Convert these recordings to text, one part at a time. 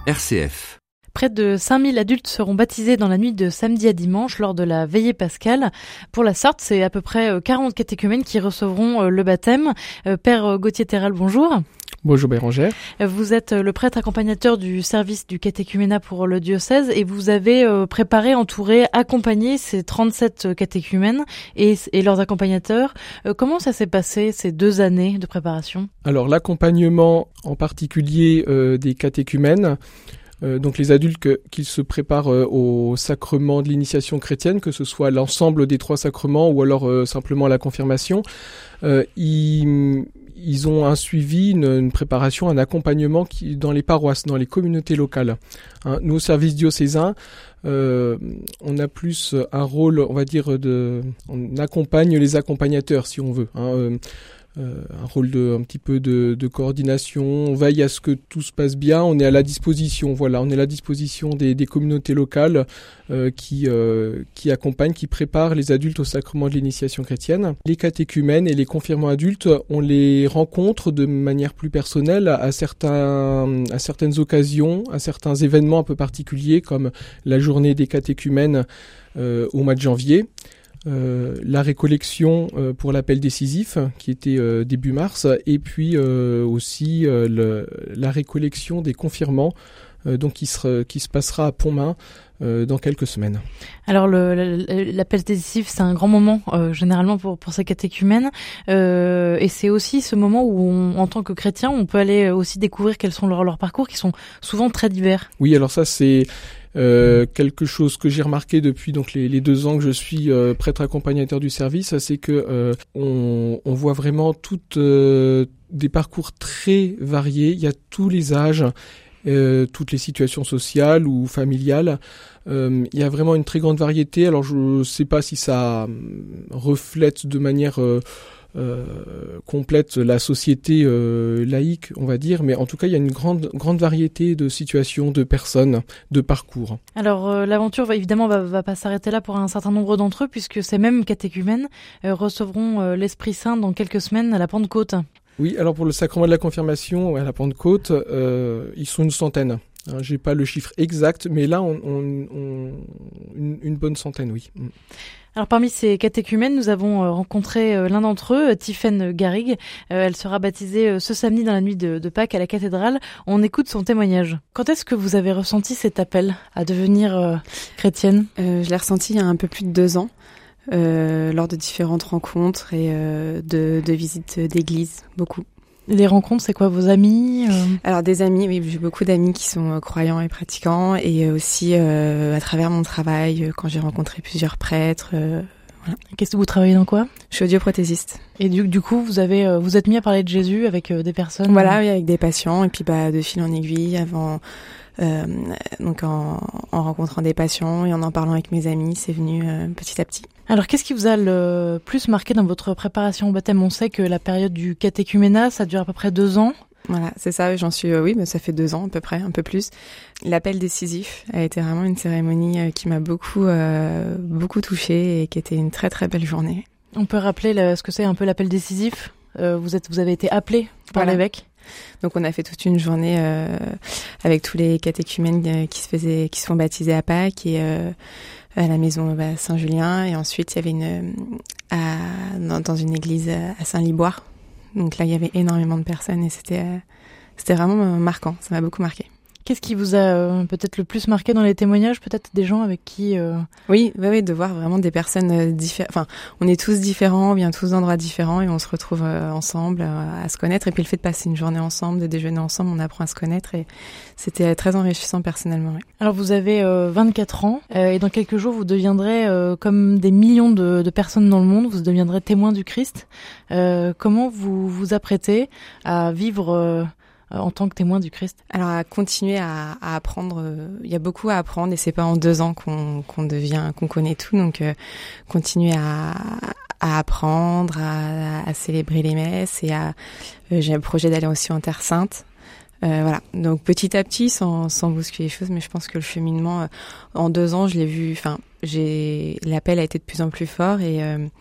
RCF. Près de 5000 adultes seront baptisés dans la nuit de samedi à dimanche lors de la veillée pascale. Pour la Sarthe, c'est à peu près 40 catéchumènes qui recevront le baptême. Père Gauthier Terral, bonjour. Bonjour Bérangère. Vous êtes le prêtre accompagnateur du service du catéchuménat pour le diocèse et vous avez préparé, entouré, accompagné ces 37 catéchumènes et leurs accompagnateurs. Comment ça s'est passé ces 2 années de préparation ? Alors l'accompagnement en particulier des catéchumènes, donc les adultes qui se préparent au sacrement de l'initiation chrétienne, que ce soit l'ensemble des 3 sacrements ou alors simplement la confirmation, ils ont un suivi, une préparation, un accompagnement dans les paroisses, dans les communautés locales. Nous, au service diocésain, on a plus un rôle, on va dire, on accompagne les accompagnateurs, si on veut. Un rôle un petit peu de coordination, on veille à ce que tout se passe bien, on est à la disposition, on est à la disposition des communautés locales qui accompagnent, qui préparent les adultes au sacrement de l'initiation chrétienne. Les catéchumènes et les confirmants adultes, on les rencontre de manière plus personnelle à certaines occasions, à certains événements un peu particuliers comme la journée des catéchumènes au mois de janvier. La récollection pour l'appel décisif qui était début mars et puis aussi la récollection des confirmants donc qui se passera à Pontmain dans quelques semaines. Alors l'appel décisif, c'est un grand moment généralement pour ces catéchumènes et c'est aussi ce moment où en tant que chrétien on peut aller aussi découvrir quels sont leurs parcours qui sont souvent très divers. Oui, alors ça c'est quelque chose que j'ai remarqué depuis donc les 2 ans que je suis prêtre accompagnateur du service, c'est que on voit vraiment des parcours très variés. Il y a tous les âges, toutes les situations sociales ou familiales. Il y a vraiment une très grande variété. Alors je ne sais pas si ça reflète de manière complète la société laïque, on va dire, mais en tout cas il y a une grande variété de situations, de personnes, de parcours. Alors l'aventure évidemment va pas s'arrêter là pour un certain nombre d'entre eux, puisque ces mêmes catéchumènes recevront l'Esprit Saint dans quelques semaines à la Pentecôte. Oui, alors pour le sacrement de la confirmation à la Pentecôte, ils sont une centaine. J'ai pas le chiffre exact, mais là une bonne centaine, oui. Alors parmi ces catéchumènes, nous avons rencontré l'un d'entre eux, Tiffaine Garrigue. Elle sera baptisée ce samedi dans la nuit de Pâques à la cathédrale. On écoute son témoignage. Quand est-ce que vous avez ressenti cet appel à devenir chrétienne ? Je l'ai ressenti il y a un peu plus de 2 ans, lors de différentes rencontres et de visites d'église, beaucoup. Les rencontres, c'est quoi, vos amis ? Alors des amis, oui, j'ai beaucoup d'amis qui sont croyants et pratiquants, et aussi à travers mon travail, quand j'ai rencontré plusieurs prêtres. Voilà. Qu'est-ce que vous travaillez dans quoi ? Je suis audioprothésiste. Et du coup, vous êtes mis à parler de Jésus avec des personnes ? Voilà, oui, avec des patients, et puis de fil en aiguille, avant, donc en rencontrant des patients et en parlant avec mes amis, c'est venu petit à petit. Alors, qu'est-ce qui vous a le plus marqué dans votre préparation au baptême ? On sait que la période du catéchuménat, ça dure à peu près 2 ans. Voilà, c'est ça, j'en suis, oui, mais ça fait 2 ans à peu près, un peu plus. L'appel décisif a été vraiment une cérémonie qui m'a beaucoup touchée et qui était une très très belle journée. On peut rappeler ce que c'est un peu l'appel décisif ? Vous avez été appelé par l'évêque ? Donc on a fait toute une journée avec tous les catéchumènes qui se font baptiser à Pâques et à la maison Saint-Julien, et ensuite il y avait dans une église à Saint-Liboire. Donc là il y avait énormément de personnes et c'était vraiment marquant, ça m'a beaucoup marqué. Qu'est-ce qui vous a peut-être le plus marqué dans les témoignages, peut-être des gens avec qui... Oui, de voir vraiment des personnes différentes. Enfin, on est tous différents, on vient tous d'endroits différents et on se retrouve ensemble à se connaître. Et puis le fait de passer une journée ensemble, de déjeuner ensemble, on apprend à se connaître et c'était très enrichissant personnellement. Oui. Alors vous avez 24 ans et dans quelques jours vous deviendrez comme des millions de personnes dans le monde, vous deviendrez témoins du Christ. Comment vous vous apprêtez à vivre en tant que témoin du Christ? Alors à continuer à apprendre, il y a beaucoup à apprendre et c'est pas en 2 ans qu'on connaît tout, donc continuer à apprendre, à célébrer les messes et j'ai un projet d'aller aussi en Terre Sainte. Voilà, donc petit à petit, sans bousculer les choses, mais je pense que le cheminement, en 2 ans, je l'ai vu. Enfin, l'appel a été de plus en plus fort et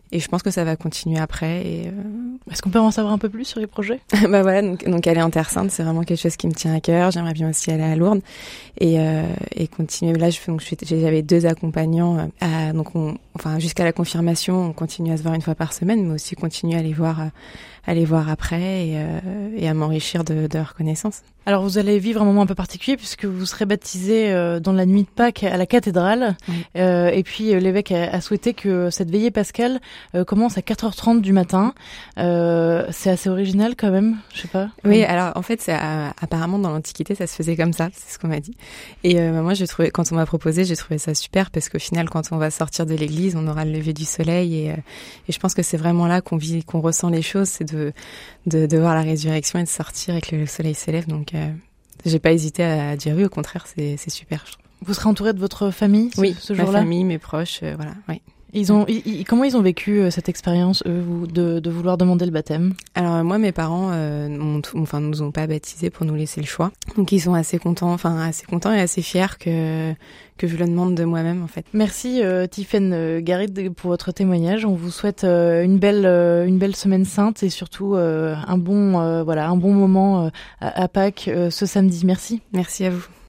Et je pense que ça va continuer après. Et Est-ce qu'on peut en savoir un peu plus sur les projets? bah voilà, donc aller en Terre Sainte, c'est vraiment quelque chose qui me tient à cœur. J'aimerais bien aussi aller à Lourdes et continuer. Là, j'avais 2 accompagnants. Donc jusqu'à la confirmation, on continue à se voir une fois par semaine, mais aussi continuer à aller voir après et à m'enrichir de leur connaissance. Alors vous allez vivre un moment un peu particulier puisque vous serez baptisé dans la nuit de Pâques à la cathédrale. Oui. Et puis l'évêque a souhaité que cette veillée pascale commence à 4h30 du matin. C'est assez original quand même, je sais pas. Oui, alors en fait, apparemment dans l'Antiquité, ça se faisait comme ça, c'est ce qu'on m'a dit. Et moi, quand on m'a proposé, j'ai trouvé ça super parce qu'au final, quand on va sortir de l'église, on aura le lever du soleil et je pense que c'est vraiment là qu'on ressent les choses, c'est de voir la résurrection et de sortir et que le soleil s'élève. Donc, j'ai pas hésité à dire oui, au contraire, c'est super. Je trouve. Vous serez entouré de votre famille ce jour-là? Ma famille, mes proches, voilà, oui. Comment ils ont vécu cette expérience, eux, de vouloir demander le baptême? Alors moi, mes parents nous ont pas baptisés pour nous laisser le choix. Donc ils sont assez contents et assez fiers que je le demande de moi-même en fait. Merci Tiffaine Garrigue pour votre témoignage. On vous souhaite une belle semaine sainte et surtout un bon moment à Pâques ce samedi. Merci. Merci à vous.